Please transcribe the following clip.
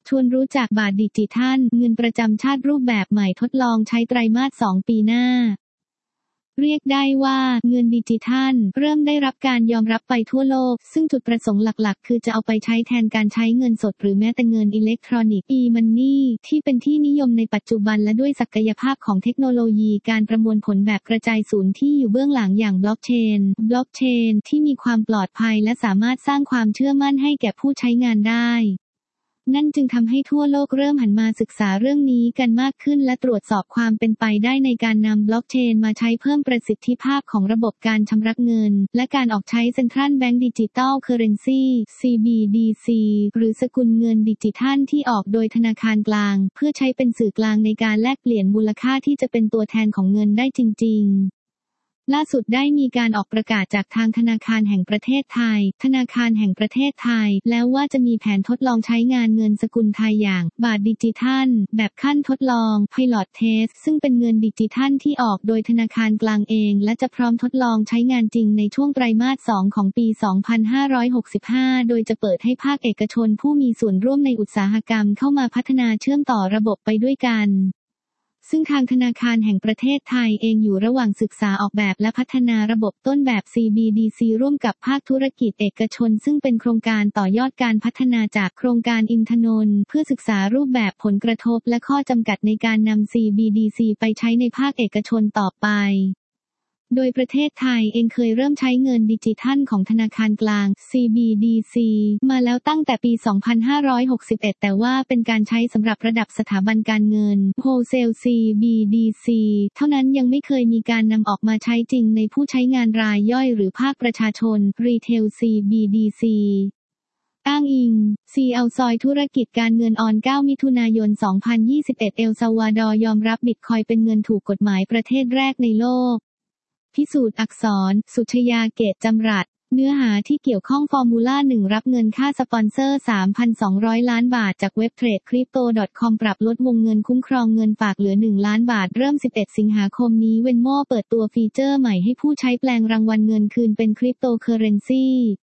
ชวนรู้จักบาทดิจิทัลเงินประจำชาติรูปแบบใหม่ทดลองใช้ไตรมาส 2 ปีหน้าเรียกได้ว่าเงินดิจิทัลเริ่มได้รับการยอมรับไปทั่วโลกซึ่งจุดประสงค์หลักๆคือจะเอาไปใช้แทนการใช้เงินสดหรือแม้แต่เงินอิเล็กทรอนิกส์ e-money ที่เป็นที่นิยมในปัจจุบันและด้วยศักยภาพของเทคโนโลยีการประมวลผลแบบกระจายศูนย์ที่อยู่เบื้องหลังอย่างบล็อกเชนที่มีความปลอดภัยและสามารถสร้างความเชื่อมั่นให้แก่ผู้ใช้งานได้นั่นจึงทำให้ทั่วโลกเริ่มหันมาศึกษาเรื่องนี้กันมากขึ้นและตรวจสอบความเป็นไปได้ในการนำบล็อกเชนมาใช้เพิ่มประสิทธิภาพของระบบการชำระเงินและการออกใช้เซ็นทรัลแบงก์ดิจิทัลเคอเรนซี CBDC หรือสกุลเงินดิจิทัลที่ออกโดยธนาคารกลางเพื่อใช้เป็นสื่อกลางในการแลกเปลี่ยนมูลค่าที่จะเป็นตัวแทนของเงินได้จริงๆล่าสุดได้มีการออกประกาศจากทางธนาคารแห่งประเทศไทยแล้วว่าจะมีแผนทดลองใช้งานเงินสกุลไทยอย่างบาทดิจิทัลแบบขั้นทดลอง Pilot Test ซึ่งเป็นเงินดิจิทัลที่ออกโดยธนาคารกลางเองและจะพร้อมทดลองใช้งานจริงในช่วงไตรมาส 2 ของปี 2565 โดยจะเปิดให้ภาคเอกชนผู้มีส่วนร่วมในอุตสาหกรรมเข้ามาพัฒนาเชื่อมต่อระบบไปด้วยกันซึ่งทางธนาคารแห่งประเทศไทยเองอยู่ระหว่างศึกษาออกแบบและพัฒนาระบบต้นแบบ CBDC ร่วมกับภาคธุรกิจเอกชนซึ่งเป็นโครงการต่อยอดการพัฒนาจากโครงการอินทนนท์เพื่อศึกษารูปแบบผลกระทบและข้อจำกัดในการนำ CBDC ไปใช้ในภาคเอกชนต่อไปโดยประเทศไทยเองเคยเริ่มใช้เงินดิจิทัลของธนาคารกลาง CBDC มาแล้วตั้งแต่ปี 2561 แต่ว่าเป็นการใช้สำหรับระดับสถาบันการเงิน Wholesale CBDC เท่านั้นยังไม่เคยมีการนำออกมาใช้จริงในผู้ใช้งานรายย่อยหรือภาคประชาชน Retail CBDCอ้างอิง เอาซอยธุรกิจการเงินออน 9 มิถุนายน 2021 เอลซัลวาดอร์ยอมรับบิตคอยน์เป็นเงินถูกกฎหมายประเทศแรกในโลกพิสูจน์อักษร สุชยาเกตจำรัดเนื้อหาที่เกี่ยวข้องฟอร์มูล่า 1 รับเงินค่าสปอนเซอร์ 3,200 ล้านบาทจากเว็บเทรดคริปโต .com ปรับลดวงเงินคุ้มครองเงินฝากเหลือ 1 ล้านบาทเริ่ม 11 สิงหาคมนี้เวนโม่เปิดตัวฟีเจอร์ใหม่ให้ผู้ใช้แปลงรางวัลเงินคืนเป็นคริปโตเคอเรนซี